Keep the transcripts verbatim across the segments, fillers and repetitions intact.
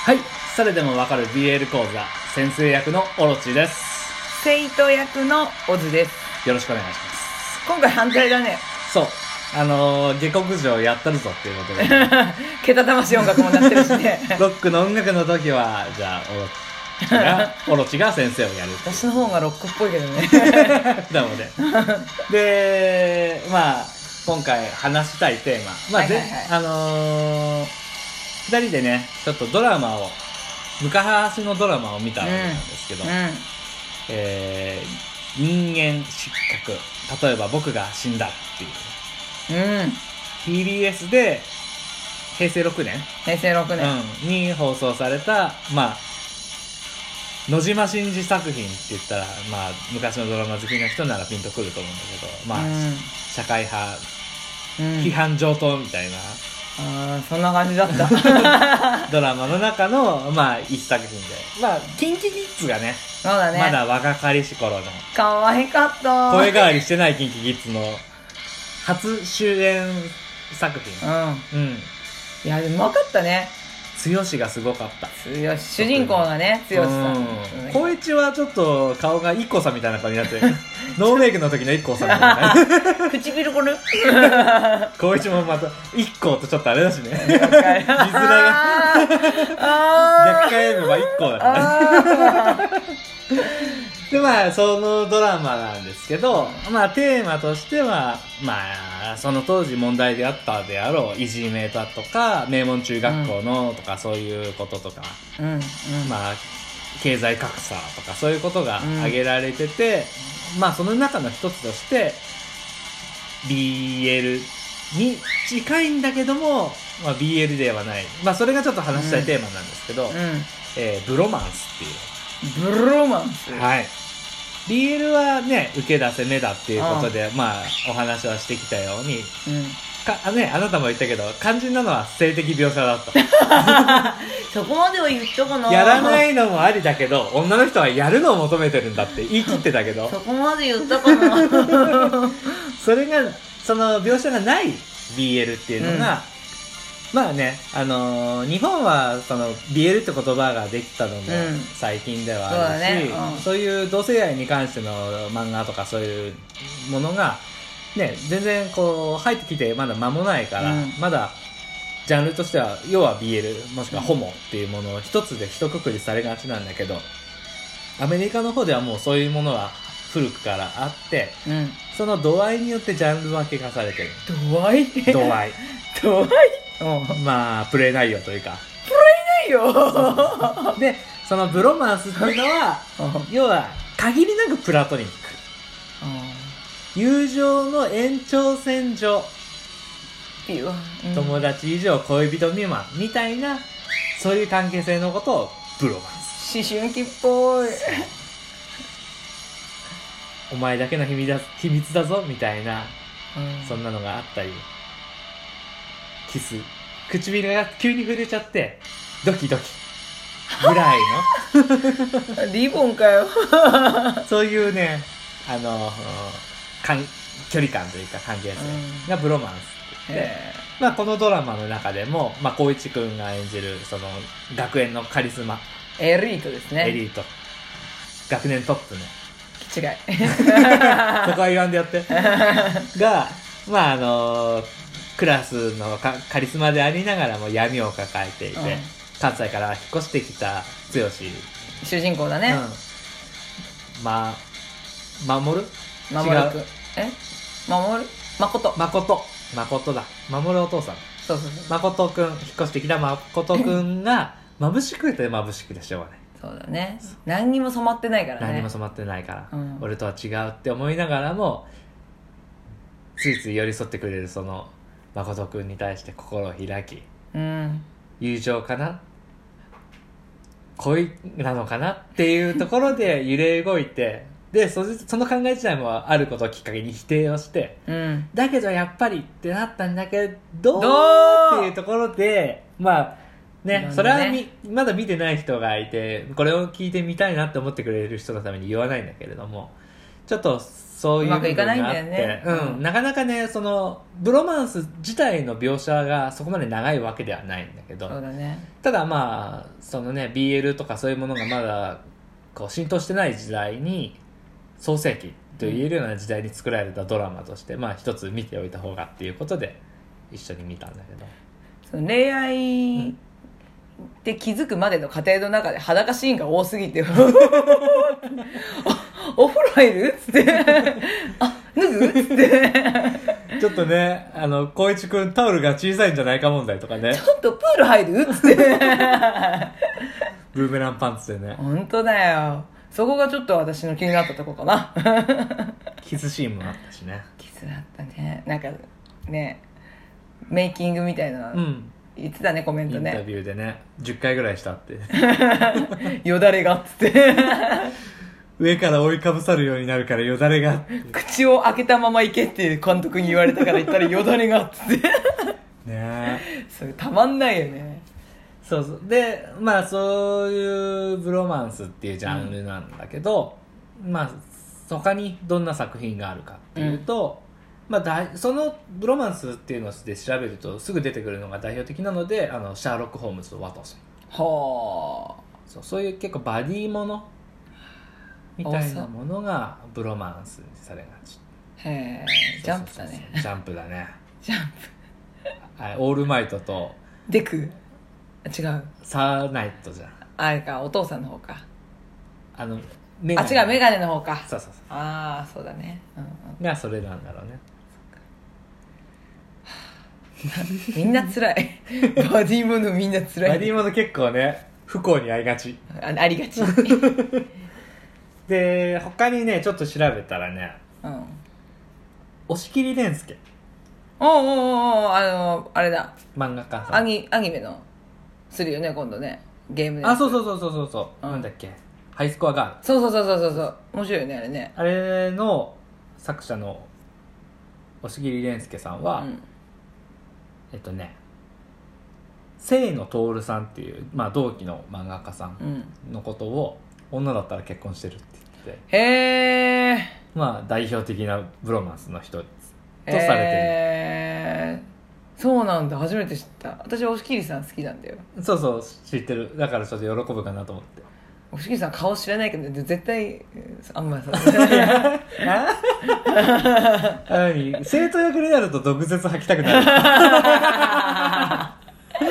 はい、それでもわかる ビーエル 講座先生役のオロチです。 生徒役のオズです。 よろしくお願いします。 今回反対だね。 そう、あのー、下克上やったるぞっていうことでけたたましい音楽もなってるしねロックの音楽の時はじゃあオロチがオロチが先生をやる私の方がロックっぽいけどねなのででまあ今回話したいテーマ、まあ、はいはいはい、あのー、ふたりでねちょっとドラマを昔のドラマを見たわけなんですけど、うんうん、えー、人間失格、例えば僕が死んだっていう、うん、ティービーエス でへいせいろくねんへいせいろくねん、 うん、に放送された、まあ野島真司作品って言ったら、まあ昔のドラマ好きな人ならピンとくると思うんだけど、まあ、うん、社会派、うん、批判上等みたいな、 あーそんな感じだったドラマの中のまあ一作品で、まあキンキキッズがね、 そうだね、 まだ若かりし頃の可愛かった、 声変わりしてないキンキキッズの初主演作品、うん、うん、 いやでも分かったね、 剛がすごかった。 剛、主人公がね、剛さん。 光一はちょっと顔が イッコーさんみたいな顔になってるノーメイクの時の イッコーさんみたいな唇これ光一もまた イッコーとちょっとあれだしね字面が逆回読めば イッコーだからでまあそのドラマなんですけど、まあテーマとしてはまあその当時問題であったであろういじめだとか名門中学校のとか、うん、そういうこととか、うんうん、まあ経済格差とかそういうことが挙げられてて、うん、まあその中の一つとして ビーエル に近いんだけども、まあ、ビーエル ではない、まあそれがちょっと話したいテーマなんですけど、うんうん、えー、ブロマンスっていうブロマンス、 はい、ビーエル はね受けだ攻めだっていうことで、まあお話はしてきたように、うん、かあね、あなたも言ったけど肝心なのは性的描写だったそこまでは言ったかな。 やらないのもありだけど女の人はやるのを求めてるんだって言い切ってたけどそこまで言ったかなそれがその描写がない ビーエル っていうのが、うん、まあね、あのー、日本はその ビーエル って言葉ができたのも最近ではあるし、うん そうだね、うん、そういう同性愛に関しての漫画とかそういうものがね全然こう入ってきてまだ間もないから、うん、まだジャンルとしては要は ビーエル もしくはホモっていうものを一つで一括りされがちなんだけど、アメリカの方ではもうそういうものは古くからあって、うん、その度合いによってジャンル分けがされてる。 度合い度合い度合いまあプレイ内容というかプレイ内容でそのブロマンスっていうのは要は限りなくプラトニック、友情の延長線上、うん、友達以上恋人未満みたいなそういう関係性のことをブロマンス、 思春期っぽいお前だけの秘密だ、秘密だぞみたいな、うん、そんなのがあったり、キス、唇が急に触れちゃってドキドキぐらいのリボンかよそういうね、あのかん距離感というか関係性がブロマンスって言って、まあ、このドラマの中でも、まあ、光一くんが演じるその学園のカリスマエリートですね、 エリート学年トップの違いここは言わんでやってがまああのクラスのカリスマでありながらも闇を抱えていて、うん、関西から引っ越してきた剛、 主人公だね、 うん、まあ守る守るくんえ守る誠誠誠だ守るお父さん、 そうそうそう、 誠くん引っ越してきた誠くんが眩しくて眩しくてしょうがない。 そうだね、何にも染まってないからね、 何にも染まってないから、うん、俺とは違うって思いながらもついつい寄り添ってくれるその誠くんに対して心を開き、うん、友情かな恋なのかなっていうところで揺れ動いてで そ, その考え自体もあることをきっかけに否定をして、うん、だけどやっぱりってなったんだけどっていうところでまあね、それはみまだ見てない人がいてこれを聞いてみたいなって思ってくれる人のために言わないんだけれども、 ちょっとそういう部分があって、 うまくいかないんだよねうん、なかなかねそのブロマンス自体の描写がそこまで長いわけではないんだけど、 そうだね。 ただまあそのね ビーエル とかそういうものがまだこう浸透してない時代に創世記と言えるような時代に作られたドラマとして、まあ一つ見ておいた方がっていうことで一緒に見たんだけど、 その恋愛って気づくまでの過程の中で裸シーンが多すぎてお風呂入るっつってあ脱ぐっつってちょっとねあの光一くんタオルが小さいんじゃないか問題とかね、 ちょっとプール入るっつってブーメランパンツでね本当だよ。そこがちょっと私の気になったとこかなキスシーンもあったしね。 キスだったね。なんかねメイキングみたいな、 うん言ってたねコメントね。 インタビューでねじゅっかいぐらいしたってよだれがっつって上から覆いかぶさるようになるからよだれが口を開けたまま行けって監督に言われたから言ったらよだれがっつってねそれたまんないよね。 そうそうでまあそういうブロマンスっていうジャンルなんだけど、うん、まあ他にどんな作品があるかっていうと、うんまあ、だそのブロマンスっていうので調べるとすぐ出てくるのが代表的なのであのシャーロック・ホームズとワトソンはあそう、そういう結構バディものみたいなものがブロマンスにされがち。 へえジャンプだね。 ジャンプだねジャンプはいオールマイトとプデク違うサーナイトじゃんあれかお父さんの方かあのメガネあ違うメガネの方か。 そうそうそうああそうだね、うんうん、 がそれなんだろうねみんな辛いバディものみんな辛いバディもの結構ね不幸に遭いがちあ, ありがちで他にねちょっと調べたらねうん押切蓮介おうおうおうおうあのあれだ漫画家さんアニアニメのするよね今度ねゲームであそうそうそうそうそうそう、 うん、 なんだっけハイスコアガールそうそうそうそうそうそう面白いよねあれね。 あれの作者の押切蓮介さんは、 うんえっとね清野徹さんっていう、まあ、同期の漫画家さんのことを、うん、女だったら結婚してるって言ってへえまあ代表的なブロマンスの人とされてる、 へーそうなんだ初めて知った。私押切さん好きなんだよ。 そうそう知ってるだからちょっと喜ぶかなと思って押切さん顔知らないけど絶対あんまさ何生徒役になると毒舌吐きたくなる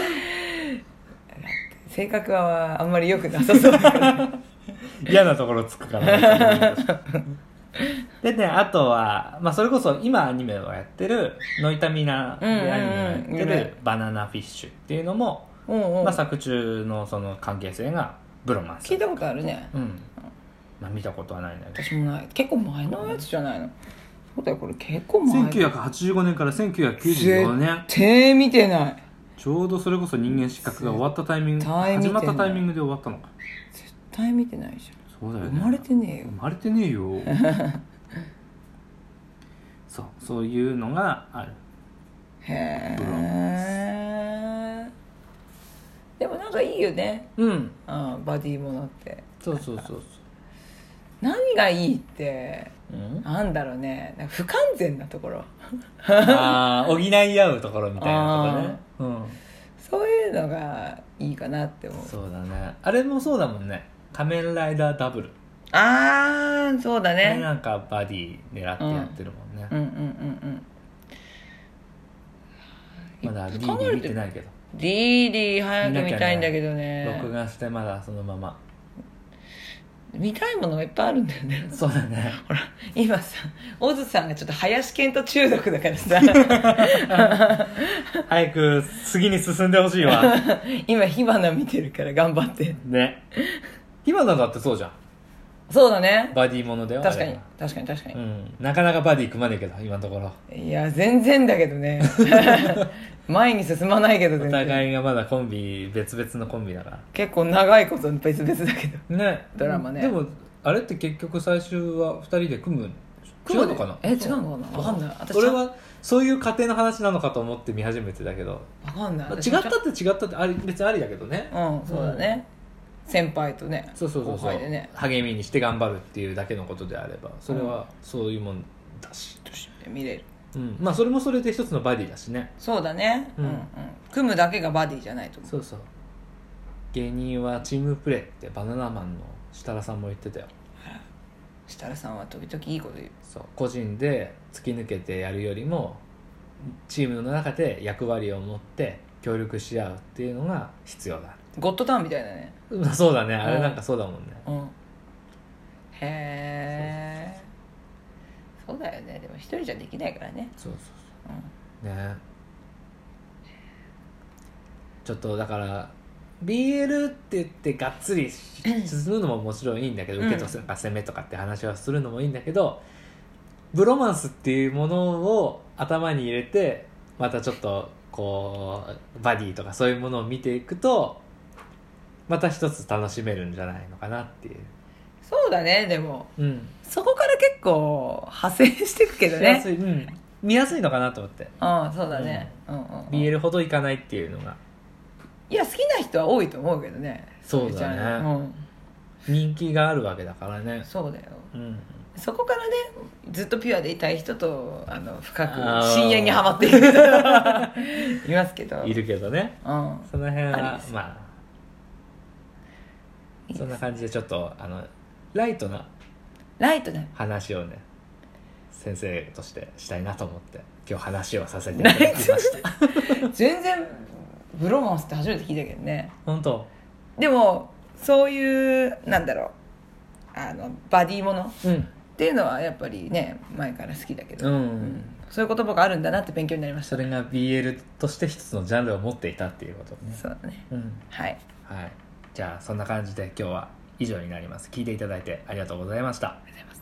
性格はあんまり良くなさそうだから嫌なところつくからでねあとは、まあ、それこそ今アニメをやってるノイタミナでアニメをやってるバナナフィッシュっていうのも、 うんうんまあ、作中のその関係性がブロマンス聞いたことあるね。 うんまあ、見たことはないんだけど私もない。結構前のやつじゃないの。そうだよこれ結構前。 せんきゅうひゃくはちじゅうごねんからせんきゅうひゃくきゅうじゅうよねん絶対見てない。 ちょうどそれこそ人間失格が終わったタイミング始まったタイミングで終わったのか。 絶対見てないじゃん。 そうだよね生まれてねえよ。 生まれてねえよそうそういうのがある。 へえ。でもなんかいいよね。 うんあバディものってそうそうそうそう何がいいって、 うん、 なんだろうねなんか不完全なところああ補い合うところみたいなとこね、うん、 そういうのがいいかなって思う。 そうだねあれもそうだもんね仮面ライダーダブルああそうだねなんかバディ狙ってやってるもんね、 うん、うんうんうんうんまだ ディーディー 見てないけどディーディー 早く見たいんだけどね録画してまだそのまま見たいものがいっぱいあるんだよね。 そうだねほら今さオズさんがちょっと林遣都中毒だからさ早く次に進んでほしいわ今火花見てるから頑張ってね火花だってそうじゃんそうだねバディものだよ確かに確かに確かに、 うん、なかなかバディ組まねえけど今のところいや全然だけどね前に進まないけど全お然互いがまだコンビ別々のコンビだから結構長いこと別々だけどねドラマねでもあれって結局最終はふたりで組む違うのかなえ違うのかな分かんない私俺はそういう家庭の話なのかと思って見始めてたけど分かんない、 まあ、違ったって違ったってあり別にありだけどねうんそうだね、 先輩とねそうそうそうそう後輩でね励みにして頑張るっていうだけのことであればそれはそういうもんだし、 として見れる。 うん、まあそれもそれで一つのバディだしね。 そうだね、 うんうんうん、組むだけがバディじゃないと思う。 そうそう、芸人はチームプレーってバナナマンの設楽さんも言ってたよ。 設楽さんは時々いいこと言う。 そう、個人で突き抜けてやるよりもチームの中で役割を持って協力し合うっていうのが必要だ。 ゴッドタウンみたいだね。 そうだね、あれなんかそうだもんね。 うん、へえ、そうだよね。でも一人じゃできないからね。 そうそううん、 そうね。ちょっとだから ビーエル って言ってがっつり進むのももちろんいいんだけど、 うん、 受けとか攻めとかって話はするのもいいんだけど、ブロマンスっていうものを頭に入れてまたちょっとこうバディとかそういうものを見ていくとまた一つ楽しめるんじゃないのかなっていう。 そうだね。でも、 うん、 そこから結構派生していくけどね。 しやすい、うん、見やすいのかなと思って。 ああ、そうだね、うんうんうん、 ビーエル ほどいかないっていうのが。 いや好きな人は多いと思うけどね。 そうだね、うん、人気があるわけだからね。 そうだよ、 うん、そこからねずっとピュアでいたい人とあの深く深淵にはまっている人いますけどいるけどね、 うん、 その辺はあまあそんな感じでちょっとあのライトなライトな話をね先生としてしたいなと思って今日話をさせていただきました全然ブロマンスって初めて聞いたけどね。 本当。 でもそういうなんだろうあのバディもの、うん、っていうのはやっぱりね前から好きだけど、 うんうん、 そういう言葉があるんだなって勉強になりました。 それが ビーエル として一つのジャンルを持っていたっていうことね。 そうだね、 うん、 はい、 はい、じゃあそんな感じで今日は以上になります。聞いていただいてありがとうございました。 ありがとうございます。